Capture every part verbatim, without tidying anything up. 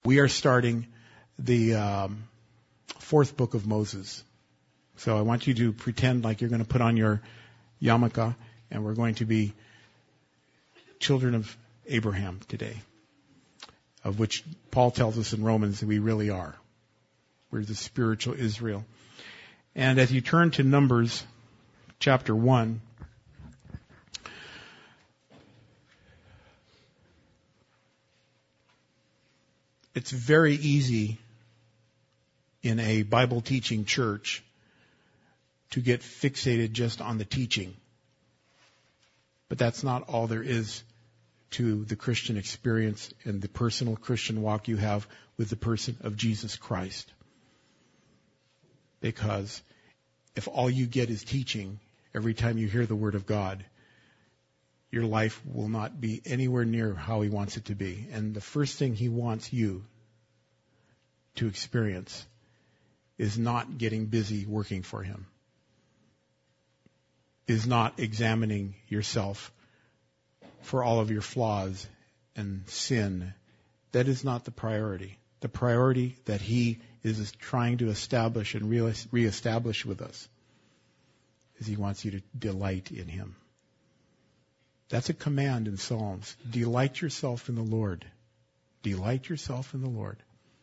We are starting the um, fourth book of Moses. So I want you to pretend like you're going to put on your yarmulke, and we're going to be children of Abraham today, of which Paul tells us in Romans that we really are. We're the spiritual Israel. And as you turn to Numbers chapter one, it's very easy in a Bible teaching church to get fixated just on the teaching. But that's not all there is to the Christian experience and the personal Christian walk you have with the person of Jesus Christ. Because if all you get is teaching every time you hear the Word of God, your life will not be anywhere near how He wants it to be. And the first thing He wants you to experience is not getting busy working for Him, is not examining yourself for all of your flaws and sin. That is not the priority. The priority that He is trying to establish and re- reestablish with us is He wants you to delight in Him. That's a command in Psalms. Delight yourself in the Lord. Delight yourself in the Lord.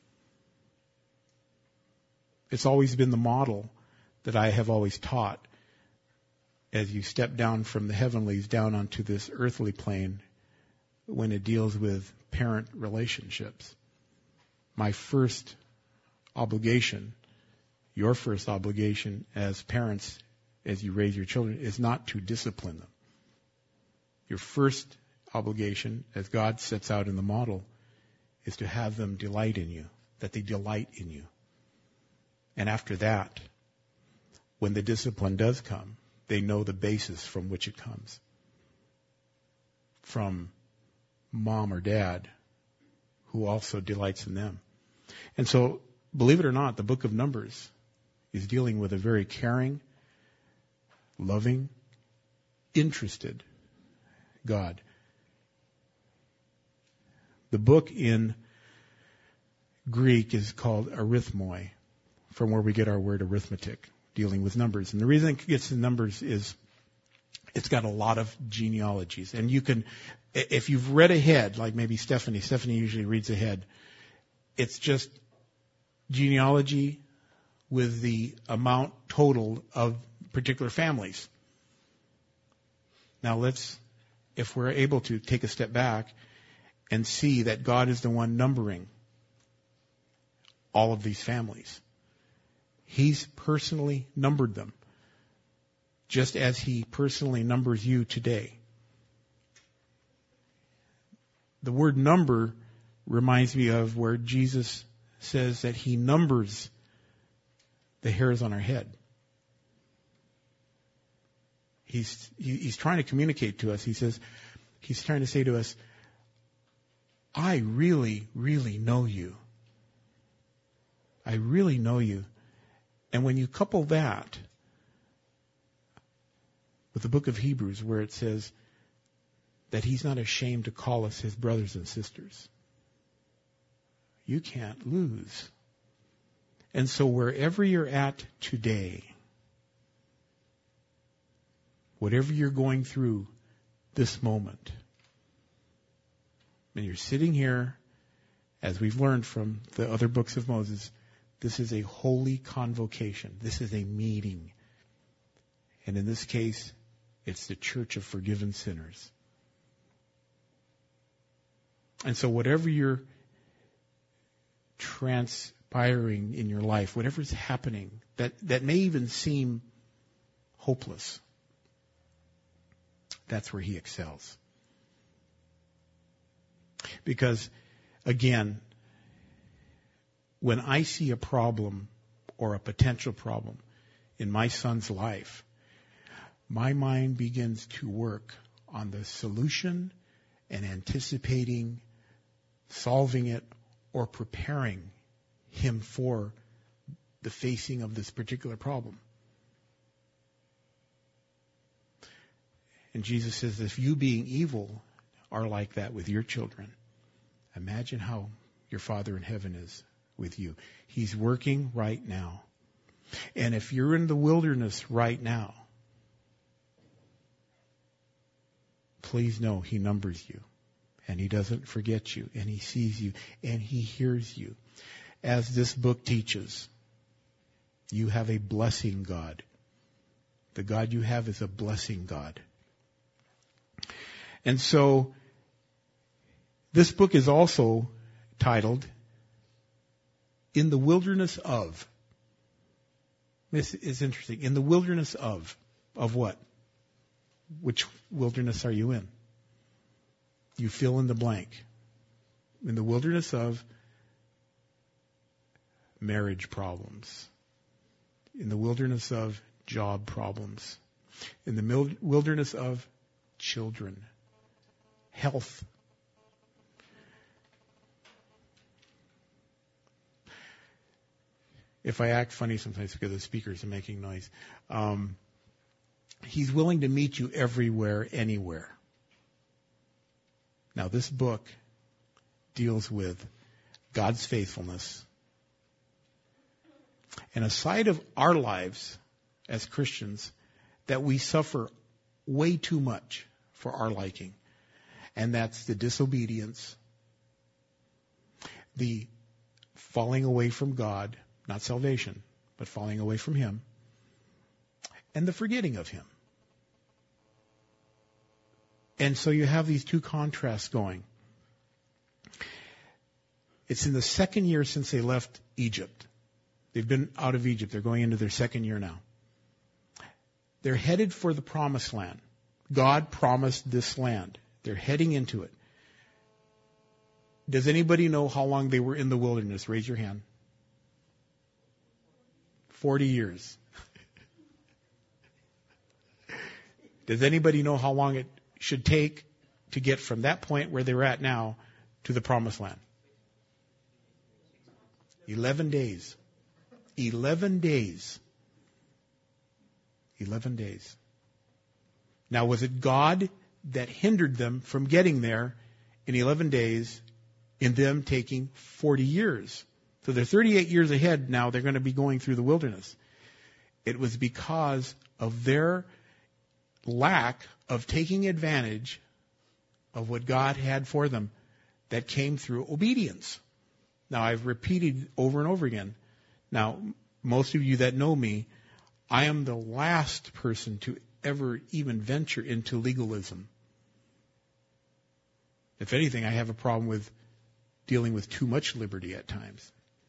It's always been the model that I have always taught as you step down from the heavenlies down onto this earthly plane when it deals with parent relationships. My first obligation, your first obligation as parents, as you raise your children, is not to discipline them. Your first obligation, as God sets out in the model, is to have them delight in you, that they delight in you. And after that, when the discipline does come, they know the basis from which it comes. From mom or dad, who also delights in them. And so, believe it or not, the book of Numbers is dealing with a very caring, loving, interested God. The book in Greek is called arithmoi, from where we get our word arithmetic, dealing with numbers. And the reason it gets to numbers is it's got a lot of genealogies. And you can, if you've read ahead, like maybe Stephanie, Stephanie usually reads ahead, it's just genealogy with the amount total of particular families. Now let's, if we're able to take a step back and see that God is the one numbering all of these families. He's personally numbered them, just as He personally numbers you today. The word number reminds me of where Jesus says that He numbers the hairs on our head. He's, he's trying to communicate to us. He says, He's trying to say to us, I really, really know you. I really know you. And when you couple that with the book of Hebrews, where it says that He's not ashamed to call us His brothers and sisters, you can't lose. And so wherever you're at today, whatever you're going through this moment, and you're sitting here, as we've learned from the other books of Moses, this is a holy convocation. This is a meeting. And in this case, it's the church of forgiven sinners. And so whatever you're transpiring in your life, whatever's happening, that, that may even seem hopeless, that's where He excels. Because, again, when I see a problem or a potential problem in my son's life, my mind begins to work on the solution and anticipating solving it or preparing him for the facing of this particular problem. And Jesus says, if you being evil are like that with your children, imagine how your Father in heaven is with you. He's working right now. And if you're in the wilderness right now, please know He numbers you. And He doesn't forget you. And He sees you. And He hears you. As this book teaches, you have a blessing God. The God you have is a blessing God. And so, this book is also titled, In the Wilderness of. This is interesting. In the wilderness of. Of what? Which wilderness are you in? You fill in the blank. In the wilderness of marriage problems. In the wilderness of job problems. In the wilderness of children. Health. If I act funny sometimes because the speakers are making noise. Um, he's willing to meet you everywhere, anywhere. Now, this book deals with God's faithfulness and a side of our lives as Christians that we suffer way too much for our liking. And that's the disobedience, the falling away from God, not salvation, but falling away from Him, and the forgetting of Him. And so you have these two contrasts going. It's in the second year since they left Egypt. They've been out of Egypt. They're going into their second year now. They're headed for the promised land. God promised this land. They're heading into it. Does anybody know how long they were in the wilderness? Raise your hand. Forty years. Does anybody know how long it should take to get from that point where they're at now to the promised land? Eleven days. Eleven days. Eleven days. Now, was it God that hindered them from getting there in eleven days, in them taking forty years? So they're thirty-eight years ahead now. They're going to be going through the wilderness. It was because of their lack of taking advantage of what God had for them that came through obedience. Now, I've repeated over and over again. Now, most of you that know me, I am the last person to ever even venture into legalism. If anything, I have a problem with dealing with too much liberty at times.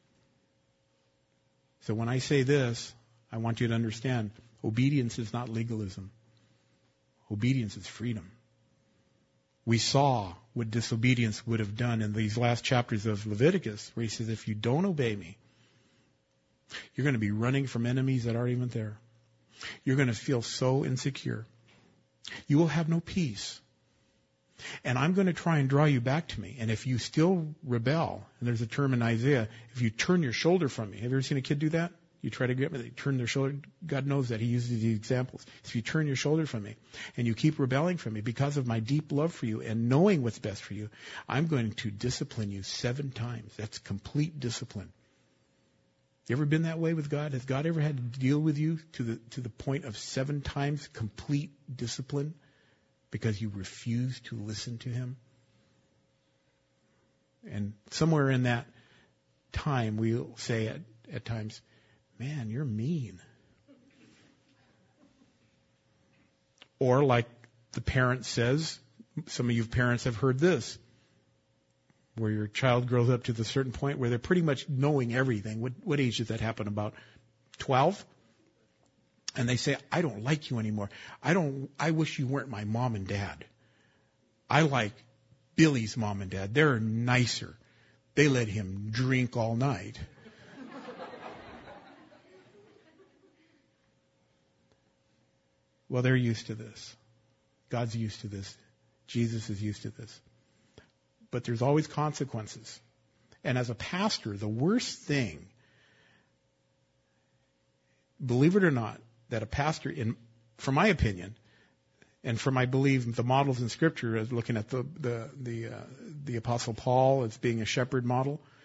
So when I say this, I want you to understand, obedience is not legalism. Obedience is freedom. We saw what disobedience would have done in these last chapters of Leviticus, where he says, if you don't obey me, you're going to be running from enemies that aren't even there. You're going to feel so insecure. You will have no peace. And I'm going to try and draw you back to me. And if you still rebel, and there's a term in Isaiah, if you turn your shoulder from me. Have you ever seen a kid do that? You try to get me, they turn their shoulder. God knows that. He uses these examples. If you turn your shoulder from me and you keep rebelling from me because of my deep love for you and knowing what's best for you, I'm going to discipline you seven times. That's complete discipline. You ever been that way with God? Has God ever had to deal with you to the to the point of seven times complete discipline because you refuse to listen to Him? And somewhere in that time, we'll say at, at times, man, you're mean. Or like the parent says, some of you parents have heard this, where your child grows up to the certain point where they're pretty much knowing everything. What, what age does that happen? About twelve? And they say, I don't like you anymore. I don't, I wish you weren't my mom and dad. I like Billy's mom and dad. They're nicer. They let him drink all night. Well, they're used to this. God's used to this. Jesus is used to this. But there's always consequences. And as a pastor, the worst thing, believe it or not, that a pastor, in, from my opinion, and from I believe the models in Scripture, as looking at the the the, uh, the Apostle Paul as being a shepherd model,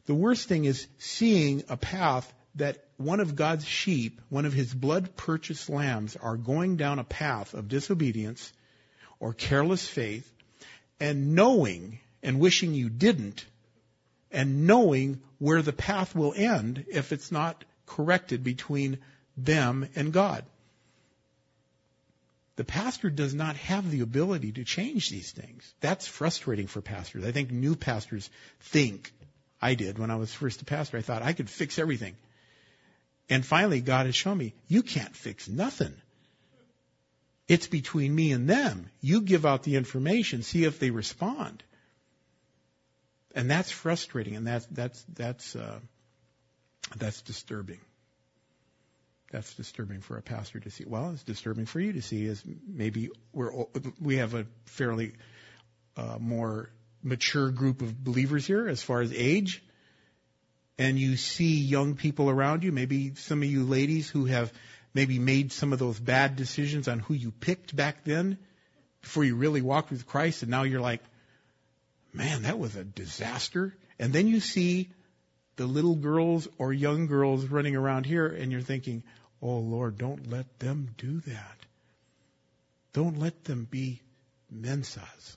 The worst thing is seeing a path that one of God's sheep, one of his blood-purchased lambs, are going down a path of disobedience or careless faith, and knowing and wishing you didn't, and knowing where the path will end if it's not corrected between them and God. The pastor does not have the ability to change these things. That's frustrating for pastors. I think new pastors think, I did when I was first a pastor, I thought I could fix everything. And finally, God has shown me, you can't fix nothing. It's between me and them. You give out the information, see if they respond. And that's frustrating, and that's that's that's uh, that's disturbing. That's disturbing for a pastor to see. Well, it's disturbing for you to see, as maybe we're we have a fairly uh, more mature group of believers here as far as age, and you see young people around you, maybe some of you ladies who have maybe made some of those bad decisions on who you picked back then before you really walked with Christ, and now you're like, man, that was a disaster. And then you see the little girls or young girls running around here, and you're thinking, oh, Lord, don't let them do that. Don't let them be mensas.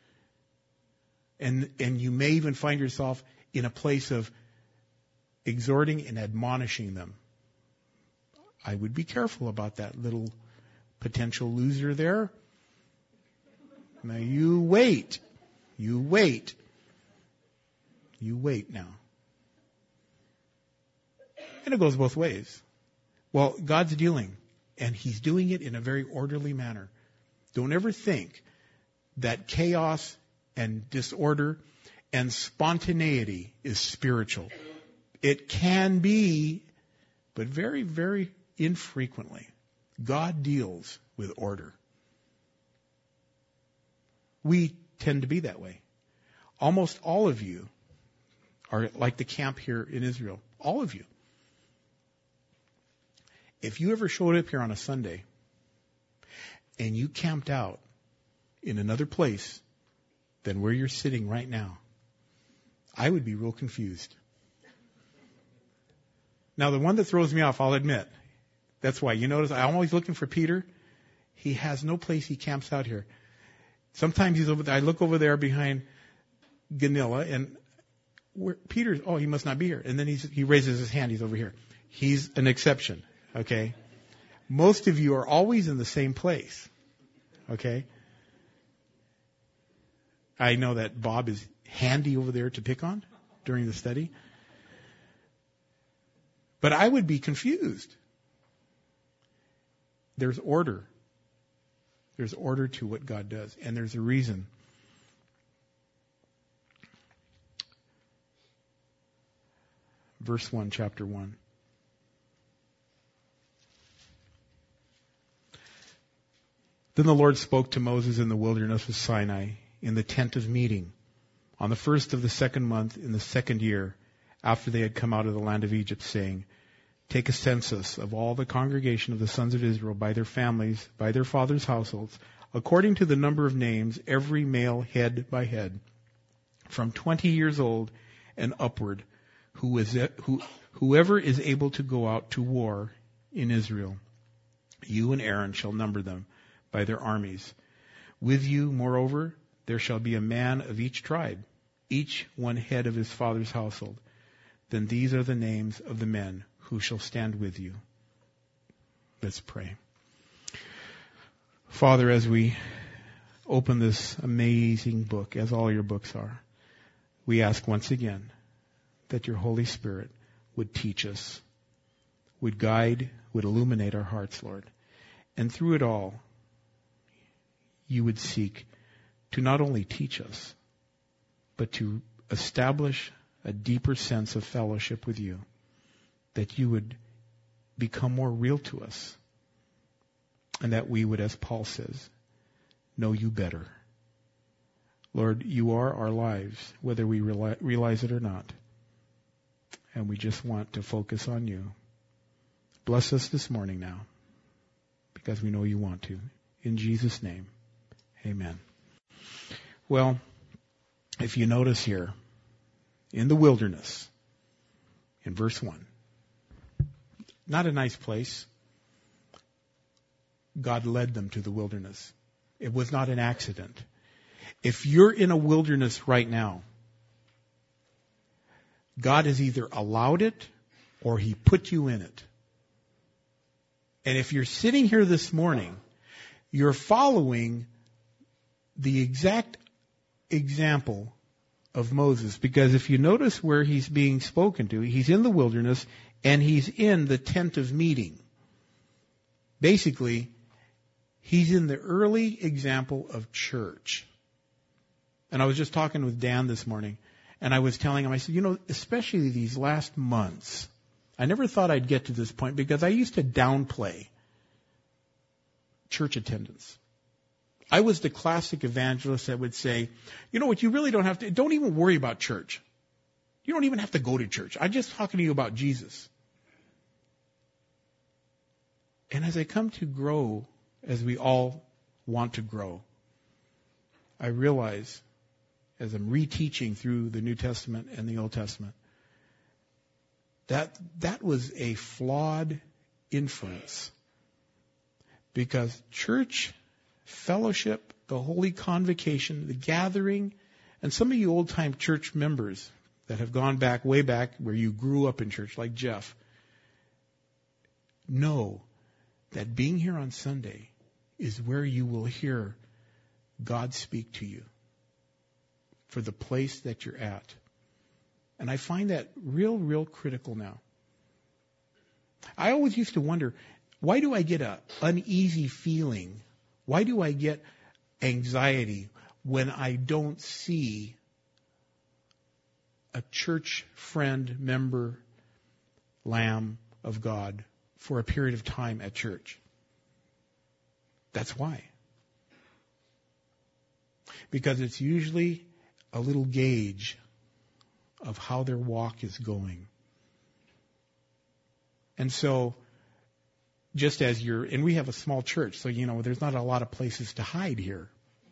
And and you may even find yourself in a place of exhorting and admonishing them. I would be careful about that little potential loser there. Now you wait. You wait. You wait now. And it goes both ways. Well, God's dealing, and he's doing it in a very orderly manner. Don't ever think that chaos and disorder and spontaneity is spiritual. It can be, but very, very infrequently. God deals with order. We tend to be that way. Almost all of you are like the camp here in Israel. All of you. If you ever showed up here on a Sunday and you camped out in another place than where you're sitting right now, I would be real confused. Now, the one that throws me off, I'll admit, that's why. You notice I'm always looking for Peter. He has no place he camps out here. Sometimes he's over there. I look over there behind Ganilla, and where, Peter's, oh, he must not be here. And then he's, he raises his hand. He's over here. He's an exception, okay? Most of you are always in the same place, okay? I know that Bob is handy over there to pick on during the study. But I would be confused. There's order. There's order to what God does, and there's a reason. Verse one, chapter one. Then the Lord spoke to Moses in the wilderness of Sinai, in the tent of meeting, on the first of the second month in the second year, after they had come out of the land of Egypt, saying, take a census of all the congregation of the sons of Israel by their families, by their fathers' households, according to the number of names, every male head by head, from twenty years old and upward, who is who, whoever is able to go out to war in Israel. You and Aaron shall number them by their armies. With you, moreover, there shall be a man of each tribe, each one head of his father's household. Then these are the names of the men who shall stand with you. Let's pray. Father, as we open this amazing book, as all your books are, we ask once again that your Holy Spirit would teach us, would guide, would illuminate our hearts, Lord. And through it all, you would seek to not only teach us, but to establish a deeper sense of fellowship with you, that you would become more real to us, and that we would, as Paul says, know you better. Lord, you are our lives, whether we realize it or not, and we just want to focus on you. Bless us this morning now, because we know you want to. In Jesus' name, amen. Well, if you notice here, in the wilderness, in verse one. Not a nice place. God led them to the wilderness. It was not an accident. If you're in a wilderness right now, God has either allowed it or He put you in it. And if you're sitting here this morning, you're following the exact example of Moses. Because if you notice where he's being spoken to, he's in the wilderness and he's in the tent of meeting. Basically, he's in the early example of church. And I was just talking with Dan this morning, and I was telling him, I said, you know, especially these last months, I never thought I'd get to this point because I used to downplay church attendance. I was the classic evangelist that would say, you know what, you really don't have to, don't even worry about church. You don't even have to go to church. I'm just talking to you about Jesus. And as I come to grow, as we all want to grow, I realize, as I'm reteaching through the New Testament and the Old Testament, that that was a flawed inference. Because church, fellowship, the holy convocation, the gathering, and some of you old-time church members that have gone back, way back, where you grew up in church, like Jeff, know that being here on Sunday is where you will hear God speak to you for the place that you're at. And I find that real, real critical now. I always used to wonder, why do I get an uneasy feeling? Why do I get anxiety when I don't see a church friend, member, lamb of God for a period of time at church? That's why. Because it's usually a little gauge of how their walk is going. And so, just as you're, and we have a small church, so, you know, there's not a lot of places to hide here.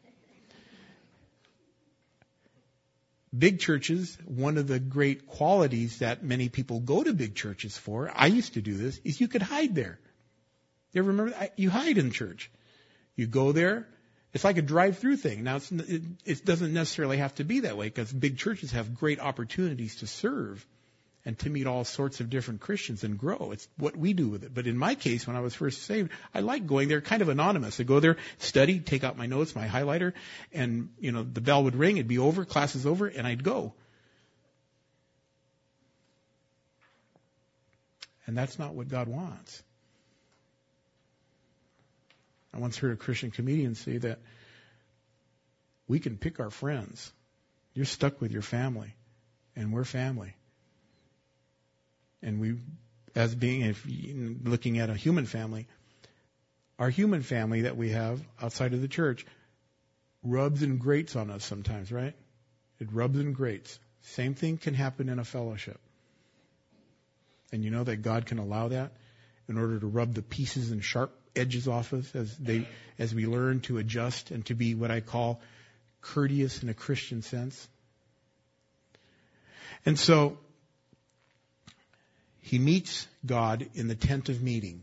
Big churches, one of the great qualities that many people go to big churches for, I used to do this, is you could hide there. You ever remember that? You hide in church. You go there. It's like a drive-through thing. Now, it's, it, it doesn't necessarily have to be that way because big churches have great opportunities to serve and to meet all sorts of different Christians and grow. It's what we do with it. But in my case, when I was first saved, I liked going there, kind of anonymous. I'd go there, study, take out my notes, my highlighter, and, you know, the bell would ring, it'd be over, class is over, and I'd go. And that's not what God wants. I once heard a Christian comedian say that we can pick our friends. You're stuck with your family, and we're family. And we, as being, if looking at a human family, our human family that we have outside of the church rubs and grates on us sometimes, right? It rubs and grates. Same thing can happen in a fellowship. And you know that God can allow that in order to rub the pieces and sharp edges off us as they, as we learn to adjust and to be what I call courteous in a Christian sense. And so, he meets God in the tent of meeting.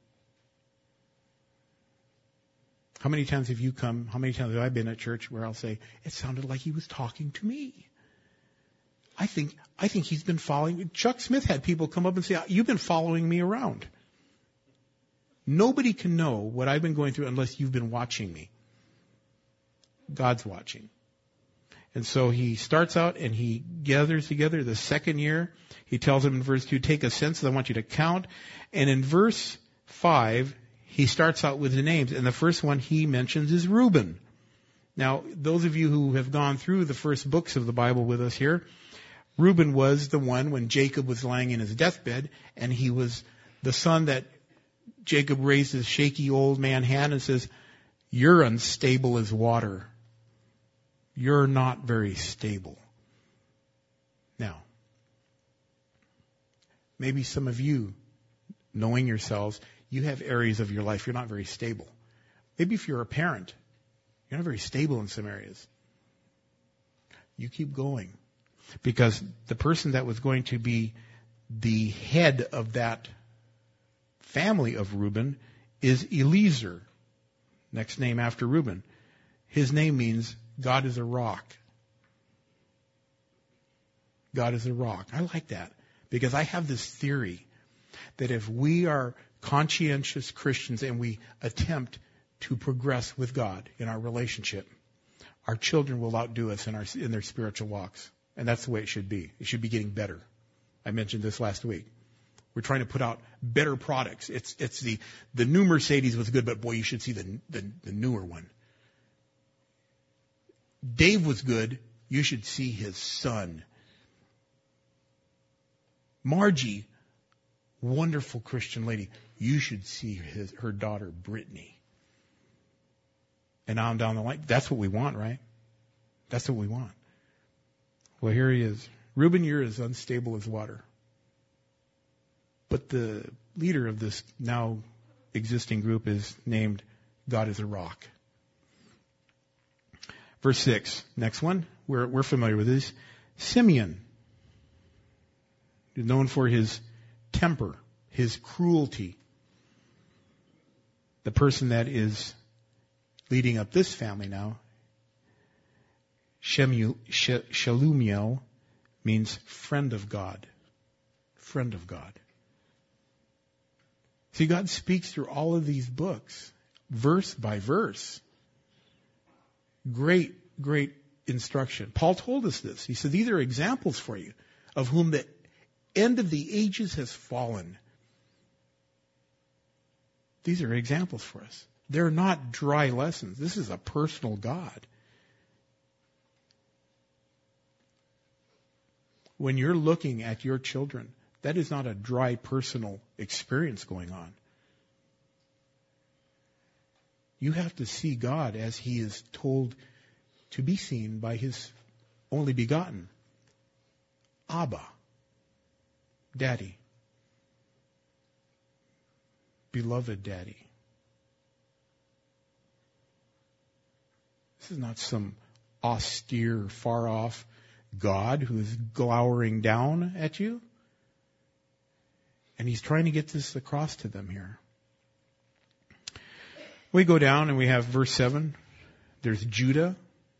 How many times have you come, how many times have I been at church where I'll say, it sounded like he was talking to me. I think, I think he's been following. Chuck Smith had people come up and say, you've been following me around. Nobody can know what I've been going through unless you've been watching me. God's watching. And so he starts out and he gathers together the second year. He tells them in verse two, take a census, I want you to count. And in verse five, he starts out with the names. And the first one he mentions is Reuben. Now, those of you who have gone through the first books of the Bible with us here, Reuben was the one when Jacob was lying in his deathbed, and he was the son that Jacob raised his shaky old man hand and says, you're unstable as water. You're not very stable. Now, maybe some of you, knowing yourselves, you have areas of your life you're not very stable. Maybe if you're a parent, you're not very stable in some areas. You keep going. Because the person that was going to be the head of that family of Reuben is Eliezer, next name after Reuben. His name means God is a rock. God is a rock. I like that because I have this theory that if we are conscientious Christians and we attempt to progress with God in our relationship, our children will outdo us in our in their spiritual walks. And that's the way it should be. It should be getting better. I mentioned this last week. We're trying to put out better products. It's it's the the new Mercedes was good, but boy, you should see the the, the newer one. Dave was good. You should see his son. Margie, wonderful Christian lady. You should see his, her daughter, Brittany. And on down the line. That's what we want, right? That's what we want. Well, here he is. Reuben, you're as unstable as water. But the leader of this now existing group is named God is a rock. Verse six, next one. We're, we're familiar with this. Simeon. He's known for his temper, his cruelty. The person that is leading up this family now, Shemuel, Shelumiel, means friend of God. Friend of God. See, God speaks through all of these books, verse by verse. Great, great instruction. Paul told us this. He said, these are examples for you of whom the end of the ages has fallen. These are examples for us. They're not dry lessons. This is a personal God. When you're looking at your children, that is not a dry personal experience going on. You have to see God as He is told to be seen by His only begotten. Abba. Daddy. Beloved Daddy. This is not some austere, far-off God who is glowering down at you. And He's trying to get this across to them here. We go down and we have verse seven. There's Judah.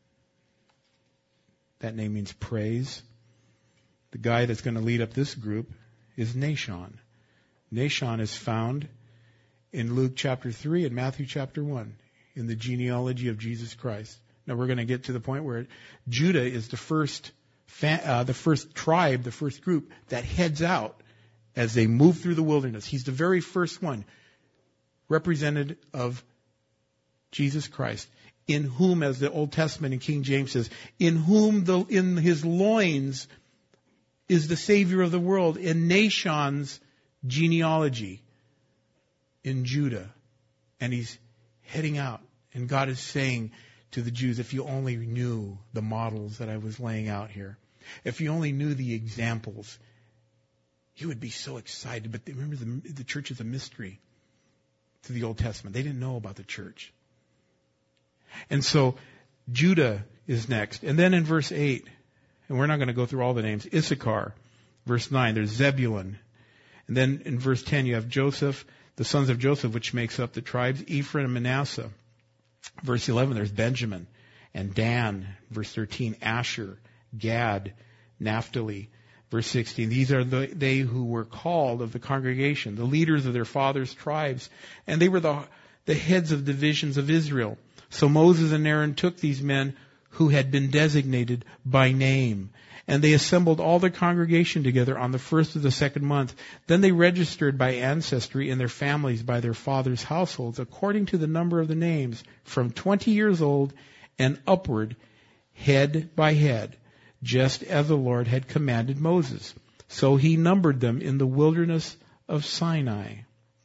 That name means praise. The guy that's going to lead up this group is Nahshon. Nahshon is found in Luke chapter three and Matthew chapter one in the genealogy of Jesus Christ. Now we're going to get to the point where Judah is the first fa- uh, the first tribe, the first group that heads out as they move through the wilderness. He's the very first one represented of Jesus Christ, in whom, as the Old Testament in King James says, in whom the in his loins is the Savior of the world, in Nahshon's genealogy in Judah. And he's heading out. And God is saying to the Jews, if you only knew the models that I was laying out here, if you only knew the examples, you would be so excited. But remember, the, the church is a mystery to the Old Testament. They didn't know about the church. And so Judah is next. And then in verse eight, and we're not going to go through all the names, Issachar. Verse nine, there's Zebulun. And then in verse ten, you have Joseph, the sons of Joseph, which makes up the tribes, Ephraim and Manasseh. Verse eleven, there's Benjamin and Dan. Verse thirteen, Asher, Gad, Naphtali. Verse sixteen, these are the, they who were called of the congregation, the leaders of their fathers' tribes, and they were the, the heads of divisions of Israel. So Moses and Aaron took these men who had been designated by name, and they assembled all the congregation together on the first of the second month. Then they registered by ancestry in their families by their fathers' households, according to the number of the names, from twenty years old and upward, head by head, just as the Lord had commanded Moses. So he numbered them in the wilderness of Sinai.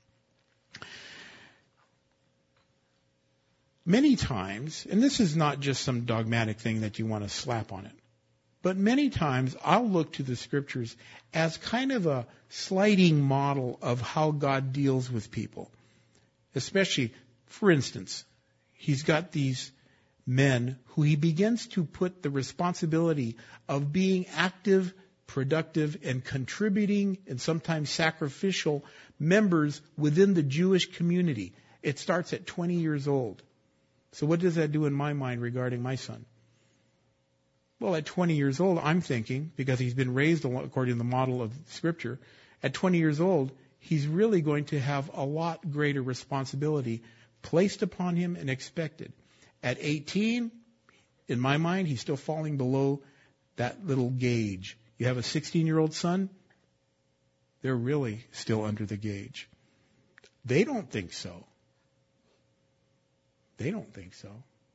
Many times, and this is not just some dogmatic thing that you want to slap on it, but many times I'll look to the Scriptures as kind of a sliding model of how God deals with people. Especially, for instance, He's got these men who He begins to put the responsibility of being active productive, and contributing and sometimes sacrificial members within the Jewish community. It starts at twenty years old. So what does that do in my mind regarding my son? Well, at twenty years old, I'm thinking, because he's been raised according to the model of Scripture, at twenty years old, he's really going to have a lot greater responsibility placed upon him and expected. At eighteen, in my mind, he's still falling below that little gauge. You have a sixteen-year-old son, they're really still under the gauge. They don't think so. They don't think so.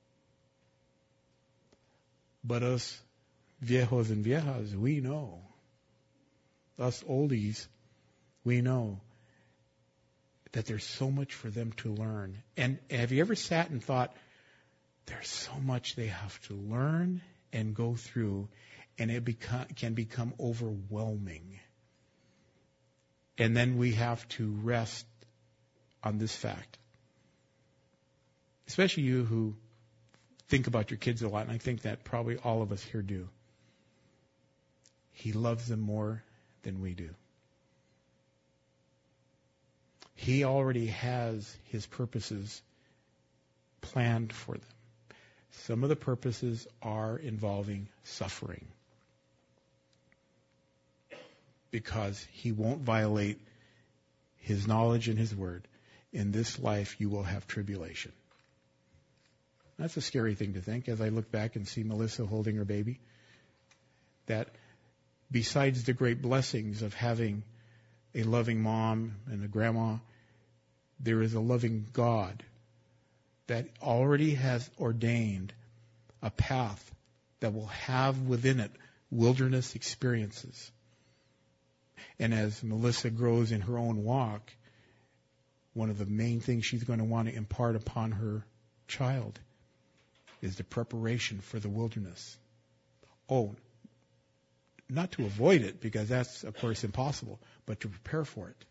But us viejos and viejas, we know. Us oldies, we know that there's so much for them to learn. And have you ever sat and thought, there's so much they have to learn and go through, and it become, can become overwhelming. And then we have to rest on this fact. Especially you who think about your kids a lot, and I think that probably all of us here do. He loves them more than we do. He already has his purposes planned for them. Some of the purposes are involving suffering, because he won't violate his knowledge and his word. In this life you will have tribulation. That's a scary thing to think as I look back and see Melissa holding her baby. That besides the great blessings of having a loving mom and a grandma, there is a loving God that already has ordained a path that will have within it wilderness experiences. And as Melissa grows in her own walk, one of the main things she's going to want to impart upon her child is the preparation for the wilderness. Oh, not to avoid it, because that's, of course, impossible, but to prepare for it.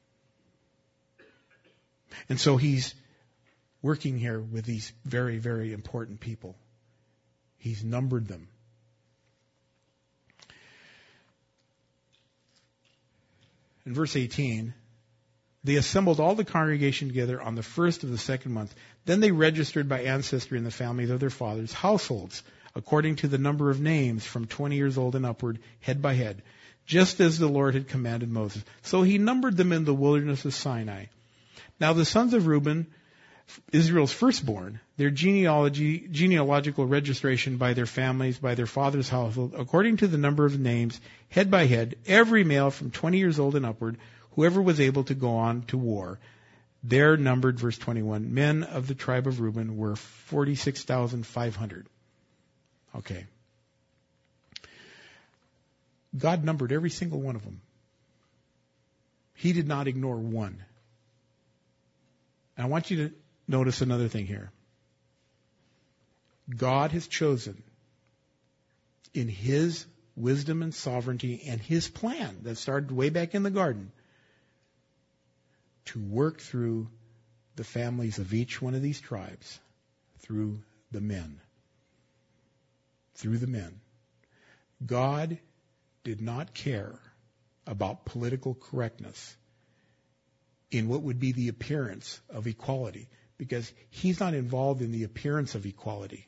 And so he's working here with these very, very important people. He's numbered them. In verse eighteen, they assembled all the congregation together on the first of the second month. Then they registered by ancestry in the families of their fathers' households, according to the number of names from twenty years old and upward, head by head, just as the Lord had commanded Moses. So he numbered them in the wilderness of Sinai. Now the sons of Reuben, Israel's firstborn, their genealogy, genealogical registration by their families, by their father's household, according to the number of names, head by head, every male from twenty years old and upward, whoever was able to go on to war. There numbered, verse twenty-one, men of the tribe of Reuben were forty-six thousand five hundred. Okay. God numbered every single one of them. He did not ignore one. And I want you to notice another thing here. God has chosen, in his wisdom and sovereignty and his plan that started way back in the garden, to work through the families of each one of these tribes, through the men. Through the men. God did not care about political correctness in what would be the appearance of equality, because he's not involved in the appearance of equality.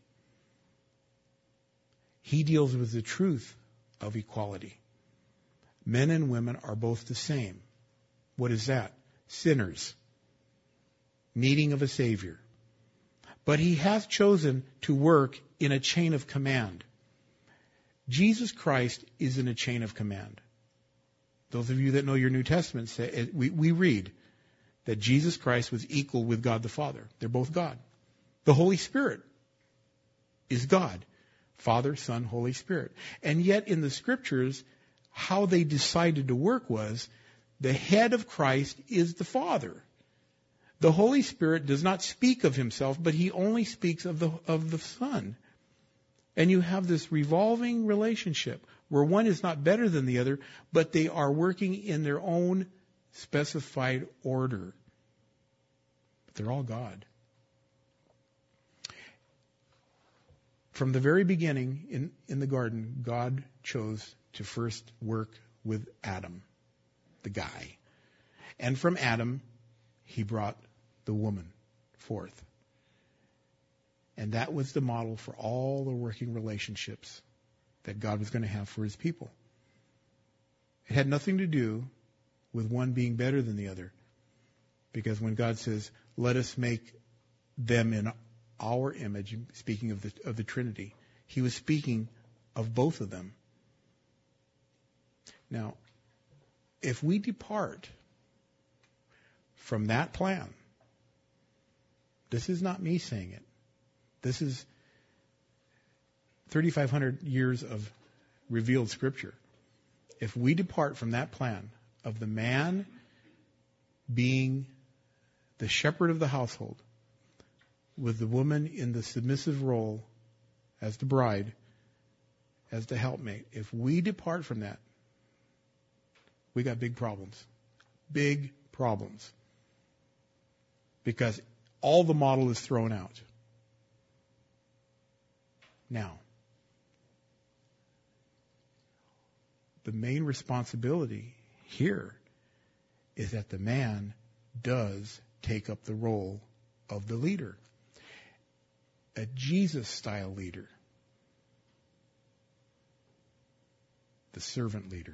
He deals with the truth of equality. Men and women are both the same. What is that? Sinners, needing of a Savior. But he has chosen to work in a chain of command. Jesus Christ is in a chain of command. Those of you that know your New Testament, say, we, we read that Jesus Christ was equal with God the Father. They're both God. The Holy Spirit is God. Father, Son, Holy Spirit. And yet in the Scriptures, how they decided to work was, the head of Christ is the Father. The Holy Spirit does not speak of himself, but he only speaks of the, of the Son. And you have this revolving relationship where one is not better than the other, but they are working in their own specified order. But they're all God. From the very beginning in, in the garden, God chose to first work with Adam, the guy. And from Adam, he brought the woman forth. And that was the model for all the working relationships that God was going to have for his people. It had nothing to do with one being better than the other. Because when God says, let us make them in our image, speaking of the, of the Trinity, he was speaking of both of them. Now, if we depart from that plan, this is not me saying it. This is thirty-five hundred years of revealed scripture. If we depart from that plan of the man being the shepherd of the household, with the woman in the submissive role as the bride, as the helpmate, if we depart from that, we got big problems. Big problems. Because all the model is thrown out. Now, the main responsibility here is that the man does take up the role of the leader. A Jesus-style leader. The servant leader.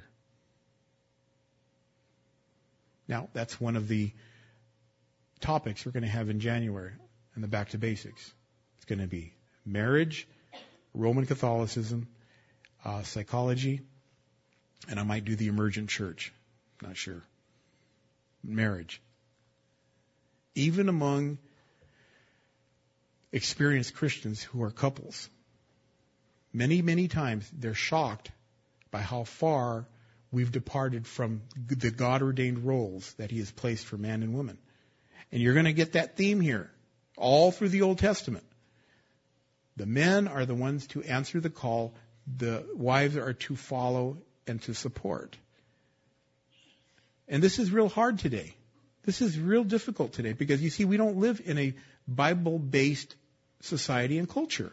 Now, that's one of the topics we're going to have in January in the Back to Basics. It's going to be marriage, Roman Catholicism, uh, psychology, and I might do the emergent church. Not sure. Marriage. Even among experienced Christians who are couples, many, many times they're shocked by how far we've departed from the God-ordained roles that he has placed for man and woman. And you're going to get that theme here all through the Old Testament. The men are the ones to answer the call. The wives are to follow and to support. And this is real hard today. This is real difficult today because, you see, we don't live in a Bible-based society and culture.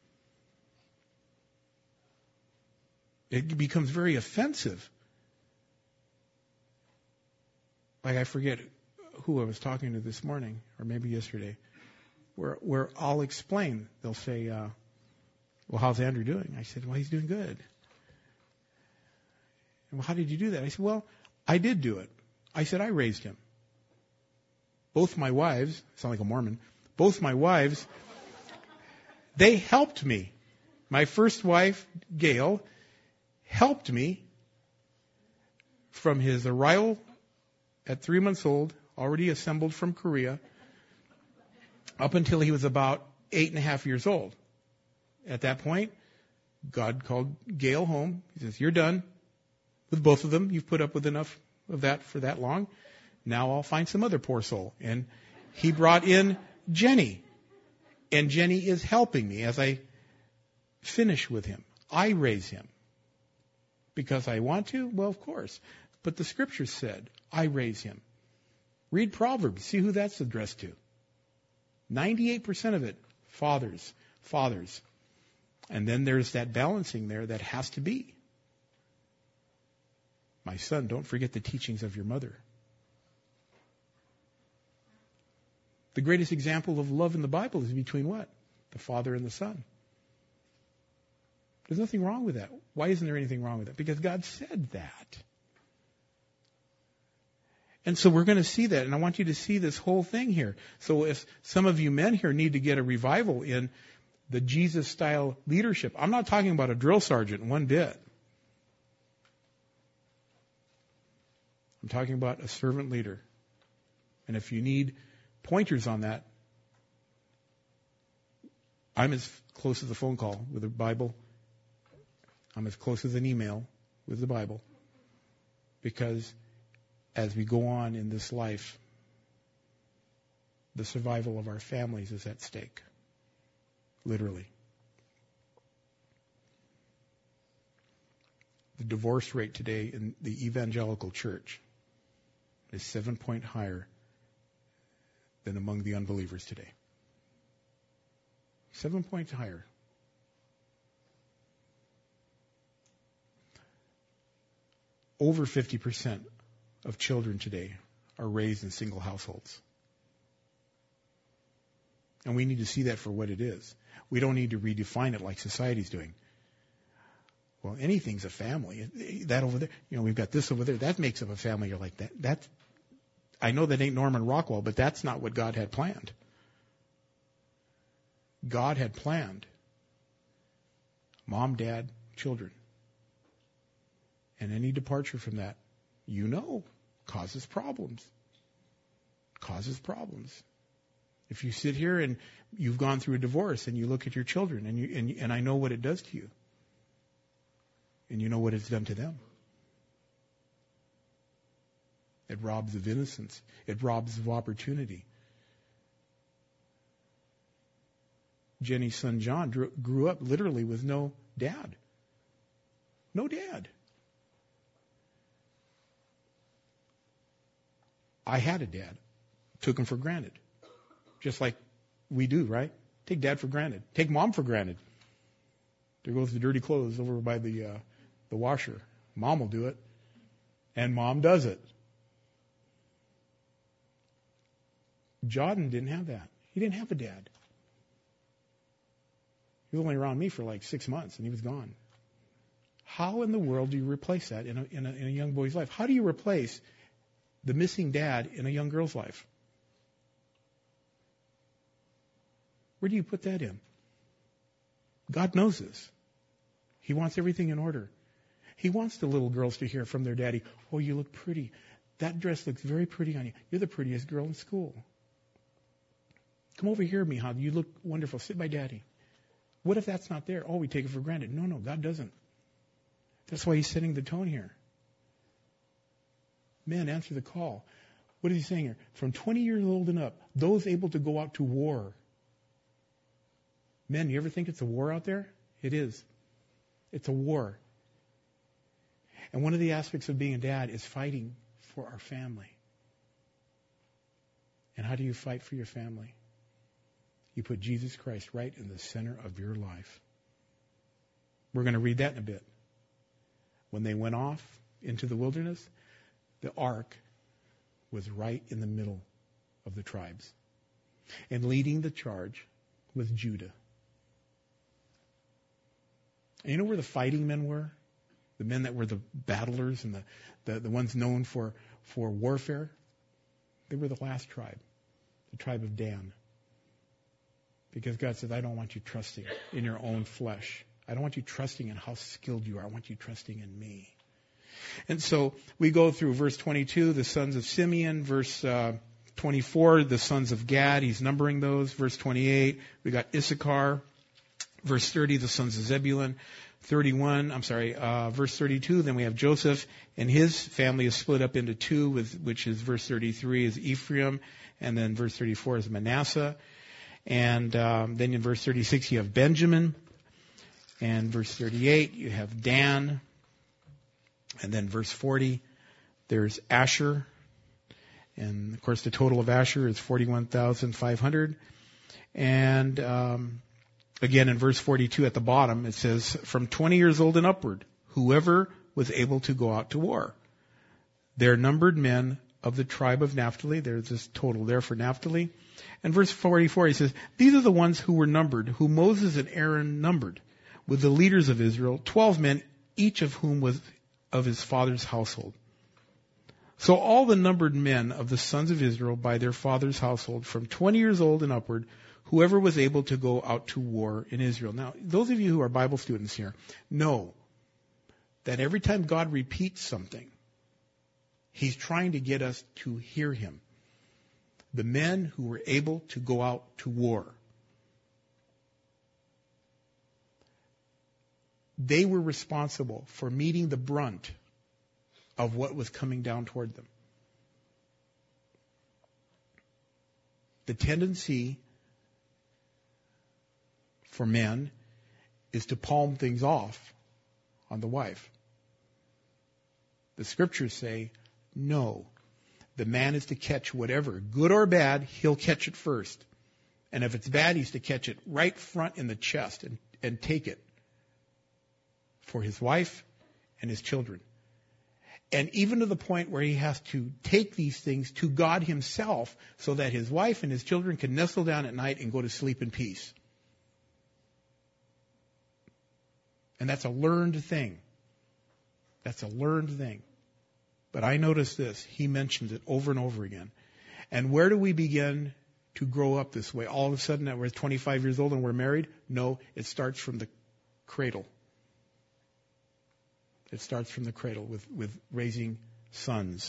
It becomes very offensive. Like, I forget who I was talking to this morning, or maybe yesterday, where where I'll explain. They'll say, uh, well, how's Andrew doing? I said, well, he's doing good. And, well, how did you do that? I said, well, I did do it. I said, I raised him. Both my wives, sound like a Mormon, both my wives, they helped me. My first wife, Gail, helped me from his arrival at three months old, already assembled from Korea, up until he was about eight and a half years old. At that point, God called Gail home. He says, you're done with both of them. You've put up with enough of that for that long. Now I'll find some other poor soul. And he brought in Jenny. And Jenny is helping me as I finish with him. I raise him. Because I want to? Well, of course. But the scripture said, I raise him. Read Proverbs. See who that's addressed to. ninety-eight percent of it, fathers, fathers. And then there's that balancing there that has to be. My son, don't forget the teachings of your mother. The greatest example of love in the Bible is between what? The father and the son. There's nothing wrong with that. Why isn't there anything wrong with that? Because God said that. And so we're going to see that, and I want you to see this whole thing here. So if some of you men here need to get a revival in the Jesus-style leadership, I'm not talking about a drill sergeant one bit. I'm talking about a servant leader. And if you need pointers on that, I'm as close as a phone call with the Bible. I'm as close as an email with the Bible. Because as we go on in this life, the survival of our families is at stake. Literally. The divorce rate today in the evangelical church is seven points higher than among the unbelievers today. Seven points higher. over fifty percent of children today are raised in single households. And we need to see that for what it is. We don't need to redefine it like society's doing. Well, anything's a family. That over there, you know, we've got this over there. That makes up a family. You're like, that. That's, I know that ain't Norman Rockwell, but that's not what God had planned. God had planned mom, dad, children. And any departure from that, you know, causes problems. Causes problems. If you sit here and you've gone through a divorce and you look at your children and you and, and I know what it does to you. And you know what it's done to them. It robs of innocence. It robs of opportunity. Jenny's son John drew, grew up literally with no dad. No dad. I had a dad. Took him for granted. Just like we do, right? Take dad for granted. Take mom for granted. There goes the dirty clothes over by the uh, the washer. Mom will do it. And mom does it. Jordan didn't have that. He didn't have a dad. He was only around me for like six months and he was gone. How in the world do you replace that in a, in a, in a young boy's life? How do you replace the missing dad in a young girl's life? Where do you put that in? God knows this. He wants everything in order. He wants the little girls to hear from their daddy, oh, you look pretty. That dress looks very pretty on you. You're the prettiest girl in school. Come over here, Miha. You look wonderful. Sit by daddy. What if that's not there? Oh, we take it for granted. No, no, God doesn't. That's why he's setting the tone here. Men, answer the call. What is he saying here? From twenty years old and up, those able to go out to war. Men, you ever think it's a war out there? It is. It's a war. And one of the aspects of being a dad is fighting for our family. And how do you fight for your family? You put Jesus Christ right in the center of your life. We're going to read that in a bit. When they went off into the wilderness, the ark was right in the middle of the tribes. And leading the charge was Judah. And you know where the fighting men were? The men that were the battlers and the, the, the ones known for, for warfare? They were the last tribe, the tribe of Dan. Because God says, I don't want you trusting in your own flesh. I don't want you trusting in how skilled you are. I want you trusting in me. And so we go through verse twenty-two, the sons of Simeon, verse uh, twenty-four, the sons of Gad. He's numbering those. Verse twenty-eight, we got Issachar. Verse thirty, the sons of Zebulun. thirty-one, I'm sorry, uh, verse thirty-two, then we have Joseph, and his family is split up into two, with, which is verse thirty-three is Ephraim, and then verse thirty-four is Manasseh. And um, then in verse thirty-six you have Benjamin, and verse thirty-eight you have Dan, and then verse forty there's Asher, and of course the total of Asher is forty-one thousand five hundred. And um, again in verse forty-two at the bottom it says, from twenty years old and upward, whoever was able to go out to war. They're numbered men of the tribe of Naphtali. There's this total there for Naphtali. And verse forty-four, he says, these are the ones who were numbered, who Moses and Aaron numbered, with the leaders of Israel, twelve men, each of whom was of his father's household. So all the numbered men of the sons of Israel by their father's household, from twenty years old and upward, whoever was able to go out to war in Israel. Now, those of you who are Bible students here know that every time God repeats something, he's trying to get us to hear him. The men who were able to go out to war. They were responsible for meeting the brunt of what was coming down toward them. The tendency for men is to palm things off on the wife. The scriptures say, no. The man is to catch whatever, good or bad, he'll catch it first. And if it's bad, he's to catch it right front in the chest and, and take it for his wife and his children. And even to the point where he has to take these things to God himself so that his wife and his children can nestle down at night and go to sleep in peace. And that's a learned thing. That's a learned thing. But I notice this. He mentions it over and over again. And where do we begin to grow up this way? All of a sudden that we're twenty-five years old and we're married? No, it starts from the cradle. It starts from the cradle with, with raising sons.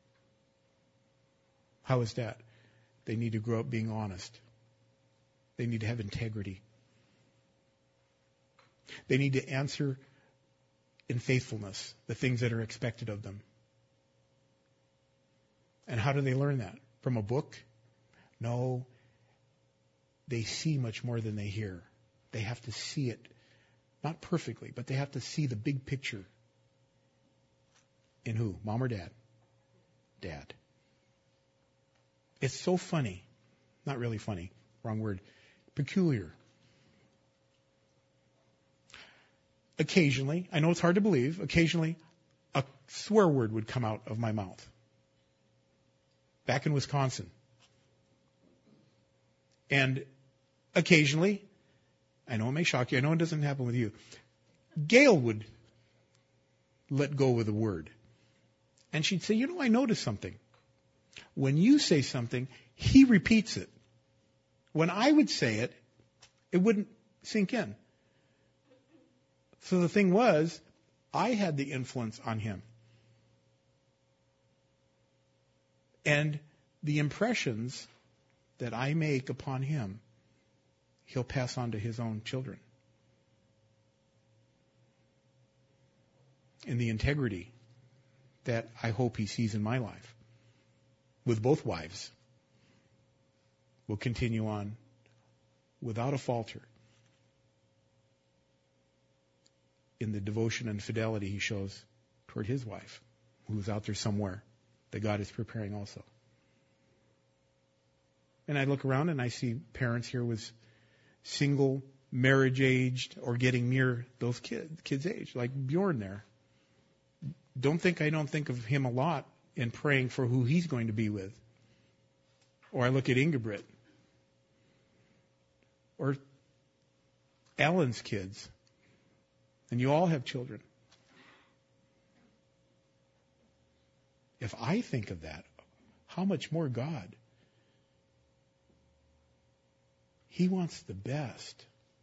How is that? They need to grow up being honest. They need to have integrity. They need to answer in faithfulness the things that are expected of them. And how do they learn that? From a book? No. They see much more than they hear. They have to see it. Not perfectly, but they have to see the big picture. In who? Mom or dad? Dad. It's so funny. Not really funny. Wrong word. Peculiar. Occasionally, I know it's hard to believe, occasionally a swear word would come out of my mouth. Back in Wisconsin. And occasionally, I know it may shock you, I know it doesn't happen with you, Gail would let go with a word. And she'd say, you know, I noticed something. When you say something, he repeats it. When I would say it, it wouldn't sink in. So the thing was, I had the influence on him. And the impressions that I make upon him, he'll pass on to his own children. And the integrity that I hope he sees in my life, with both wives, will continue on without a falter in the devotion and fidelity he shows toward his wife, who's out there somewhere, that God is preparing also. And I look around and I see parents here with single, marriage-aged, or getting near those kids, kids' age, like Bjorn there. Don't think I don't think of him a lot in praying for who he's going to be with. Or I look at Ingebrigt. Or Alan's kids. And you all have children. If I think of that, how much more God? He wants the best.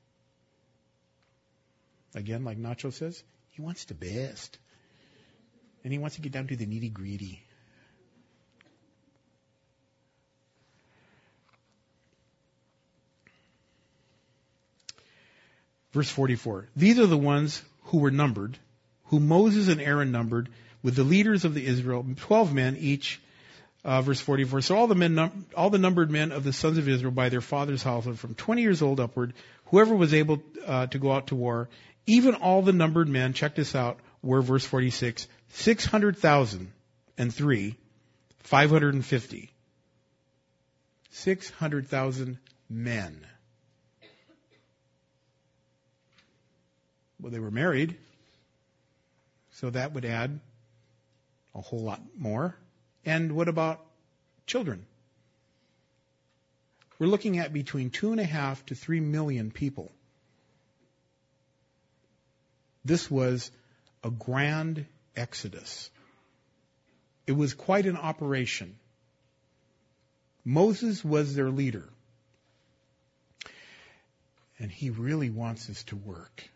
Again, like Nacho says, he wants the best. And he wants to get down to the nitty-gritty. Verse forty-four. These are the ones who were numbered, who Moses and Aaron numbered, with the leaders of the Israel, twelve men each. Uh, verse forty-four. So all the men, num- all the numbered men of the sons of Israel by their father's household, from twenty years old upward, whoever was able uh, to go out to war, even all the numbered men, check this out, were, verse forty-six, six hundred thousand and three, five hundred fifty. six hundred thousand men. Well, they were married, so that would add a whole lot more. And what about children? We're looking at between two and a half to three million people. This was a grand exodus. It was quite an operation. Moses was their leader. And he really wants this to work.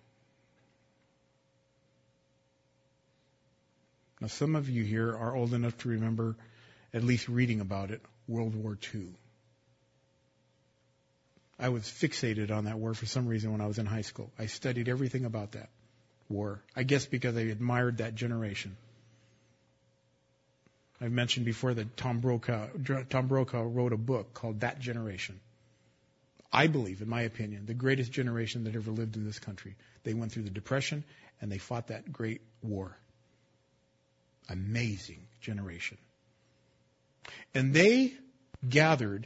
Now, some of you here are old enough to remember, at least reading about it, World War Two. I was fixated on that war for some reason when I was in high school. I studied everything about that war. I guess because I admired that generation. I've mentioned before that Tom Brokaw, Tom Brokaw wrote a book called That Generation. I believe, in my opinion, the greatest generation that ever lived in this country. They went through the Depression and they fought that great war. Amazing generation. And they gathered,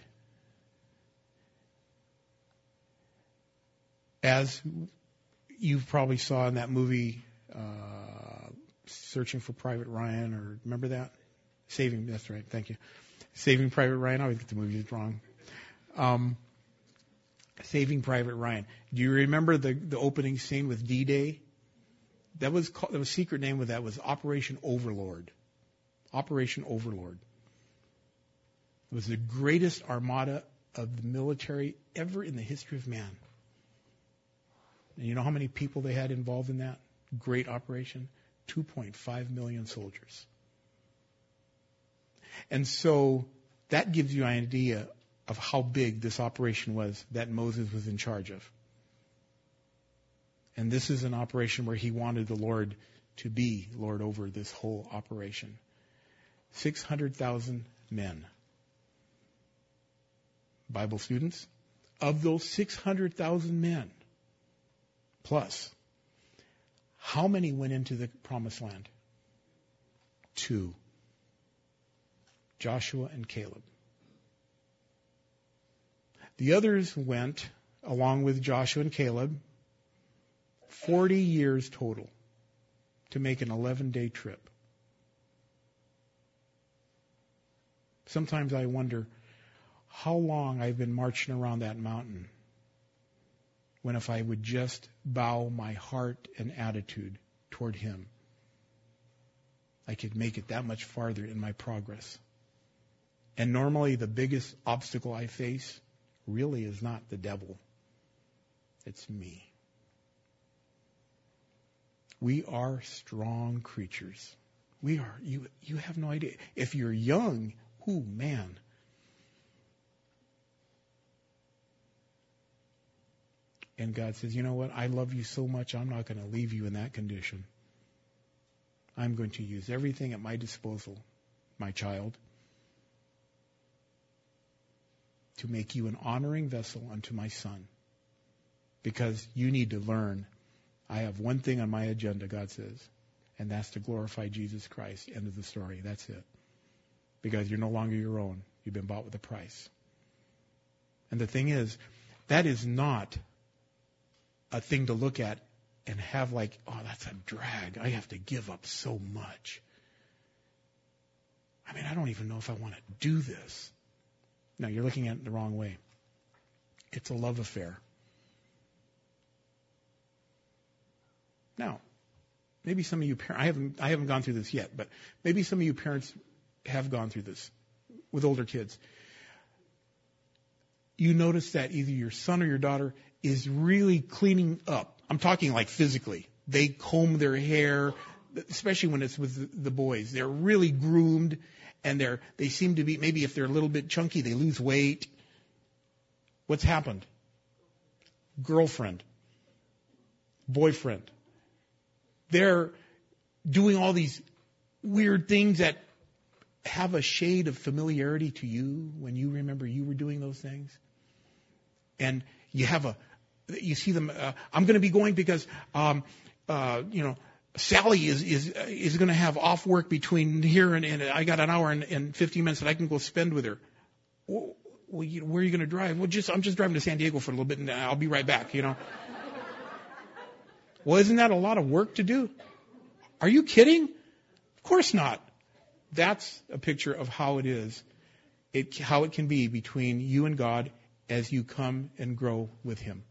as you probably saw in that movie, uh, Searching for Private Ryan, or remember that? Saving, that's right, thank you. Saving Private Ryan, I always get the movies wrong. Um, Saving Private Ryan. Do you remember the, the opening scene with D-Day? That was called, the secret name of that was Operation Overlord. Operation Overlord. It was the greatest armada of the military ever in the history of man. And you know how many people they had involved in that great operation? two point five million soldiers. And so that gives you an idea of how big this operation was that Moses was in charge of. And this is an operation where he wanted the Lord to be Lord over this whole operation. six hundred thousand men. Bible students, of those six hundred thousand men, plus, how many went into the promised land? Two. Joshua and Caleb. The others went, along with Joshua and Caleb, forty years total to make an eleven-day trip. Sometimes I wonder how long I've been marching around that mountain, when if I would just bow my heart and attitude toward Him, I could make it that much farther in my progress. And normally the biggest obstacle I face really is not the devil. It's me. We are strong creatures. We are. You, you have no idea. If you're young, ooh, man. And God says, you know what? I love you so much, I'm not going to leave you in that condition. I'm going to use everything at my disposal, my child, to make you an honoring vessel unto my Son. Because you need to learn, I have one thing on my agenda, God says, and that's to glorify Jesus Christ. End of the story. That's it. Because you're no longer your own. You've been bought with a price. And the thing is, that is not a thing to look at and have like, oh, that's a drag. I have to give up so much. I mean, I don't even know if I want to do this. No, you're looking at it the wrong way. It's a love affair. Now, maybe some of you parents, I haven't, I haven't gone through this yet, but maybe some of you parents have gone through this with older kids. You notice that either your son or your daughter is really cleaning up. I'm talking like physically. They comb their hair, especially when it's with the boys. They're really groomed, and they're they seem to be, maybe if they're a little bit chunky, they lose weight. What's happened? Girlfriend, boyfriend. They're doing all these weird things that have a shade of familiarity to you when you remember you were doing those things. And you have a, you see them, uh, I'm going to be going because, um, uh, you know, Sally is, is, is going to have off work between here and, and I got an hour and, and fifteen minutes that I can go spend with her. Well, well you, where are you going to drive? Well, just, I'm just driving to San Diego for a little bit and I'll be right back, you know. Well, isn't that a lot of work to do? Are you kidding? Of course not. That's a picture of how it is, it, how it can be between you and God as you come and grow with Him.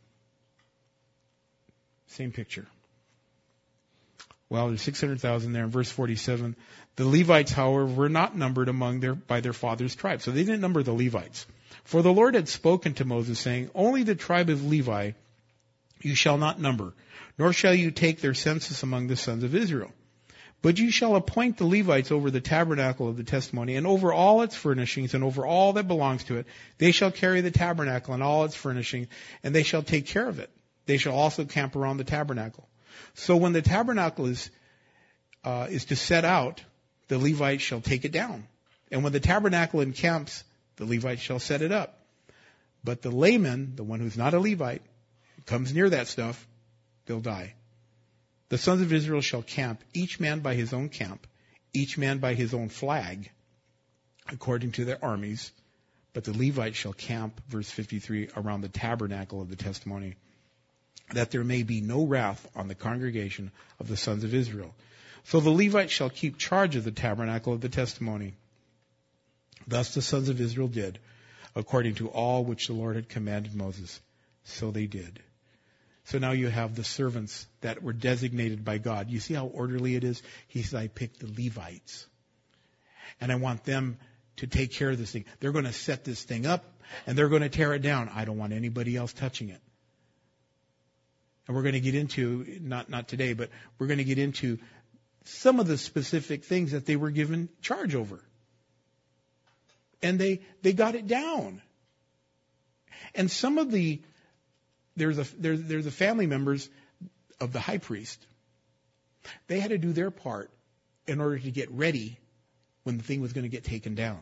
Same picture. Well, there's six hundred thousand there in verse forty-seven. The Levites, however, were not numbered among their by their father's tribe. So they didn't number the Levites. For the Lord had spoken to Moses, saying, only the tribe of Levi you shall not number, nor shall you take their census among the sons of Israel. But you shall appoint the Levites over the tabernacle of the testimony, and over all its furnishings, and over all that belongs to it. They shall carry the tabernacle and all its furnishings, and they shall take care of it. They shall also camp around the tabernacle. So when the tabernacle is uh, is to set out, the Levites shall take it down. And when the tabernacle encamps, the Levites shall set it up. But the layman, the one who's not a Levite, comes near that stuff, they'll die. The sons of Israel shall camp, each man by his own camp, each man by his own flag, according to their armies. But the Levites shall camp, verse fifty-three, around the tabernacle of the testimony, that there may be no wrath on the congregation of the sons of Israel. So the Levites shall keep charge of the tabernacle of the testimony. Thus the sons of Israel did, according to all which the Lord had commanded Moses. So they did. So now you have the servants that were designated by God. You see how orderly it is? He said, I picked the Levites. And I want them to take care of this thing. They're going to set this thing up, and they're going to tear it down. I don't want anybody else touching it. And we're going to get into, not, not today, but we're going to get into some of the specific things that they were given charge over. And they, they got it down. And some of the, there's a, there's, there's the family members of the high priest. They had to do their part in order to get ready when the thing was going to get taken down.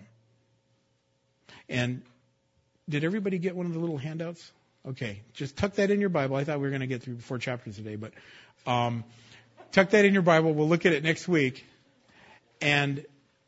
And did everybody get one of the little handouts? Okay, just tuck that in your Bible. I thought we were going to get through four chapters today, but um, tuck that in your Bible. We'll look at it next week. And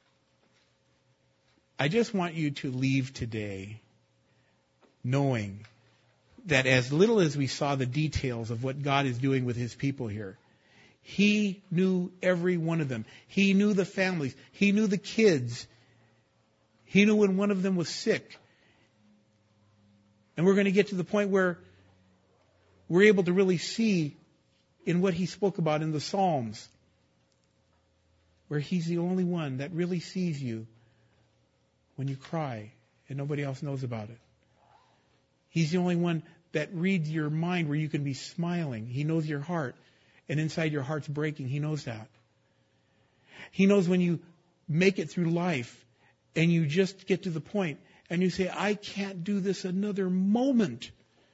I just want you to leave today knowing that as little as we saw the details of what God is doing with his people here, he knew every one of them. He knew the families. He knew the kids. He knew when one of them was sick. And we're going to get to the point where we're able to really see in what he spoke about in the Psalms, where he's the only one that really sees you when you cry and nobody else knows about it. He's the only one that reads your mind where you can be smiling. He knows your heart. And inside your heart's breaking. He knows that. He knows when you make it through life and you just get to the point and you say, I can't do this another moment.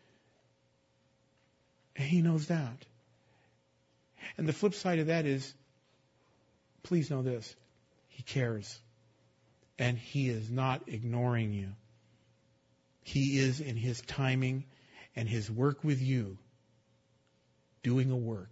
And he knows that. And the flip side of that is, please know this, he cares. And he is not ignoring you. He is in his timing and his work with you, doing a work.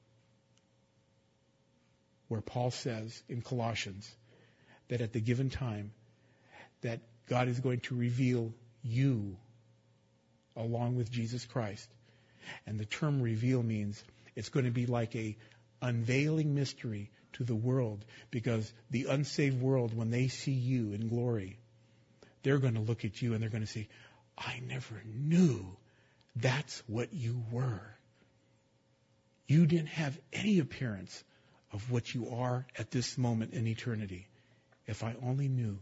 Where Paul says in Colossians that at the given time that God is going to reveal you along with Jesus Christ. And the term reveal means it's going to be like a unveiling mystery to the world, because the unsaved world, when they see you in glory, they're going to look at you and they're going to say, I never knew that's what you were. You didn't have any appearance of what you are at this moment in eternity. If I only knew.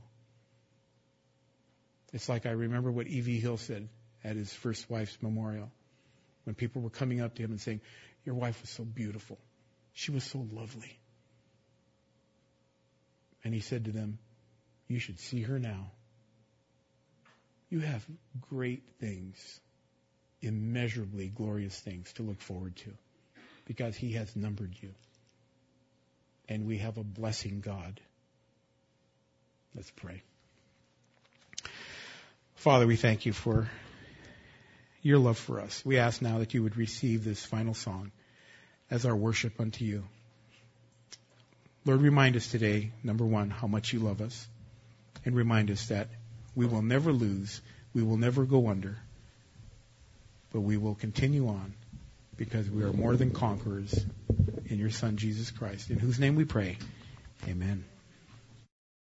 It's like I remember what E V Hill said at his first wife's memorial, when people were coming up to him and saying, your wife was so beautiful. She was so lovely. And he said to them, you should see her now. You have great things, immeasurably glorious things to look forward to, because he has numbered you. And we have a blessing God. Let's pray. Father, we thank you for your love for us. We ask now that you would receive this final song as our worship unto you. Lord, remind us today, number one, how much you love us. And remind us that we will never lose, we will never go under, but we will continue on, because we are more than conquerors in your Son, Jesus Christ, in whose name we pray. Amen.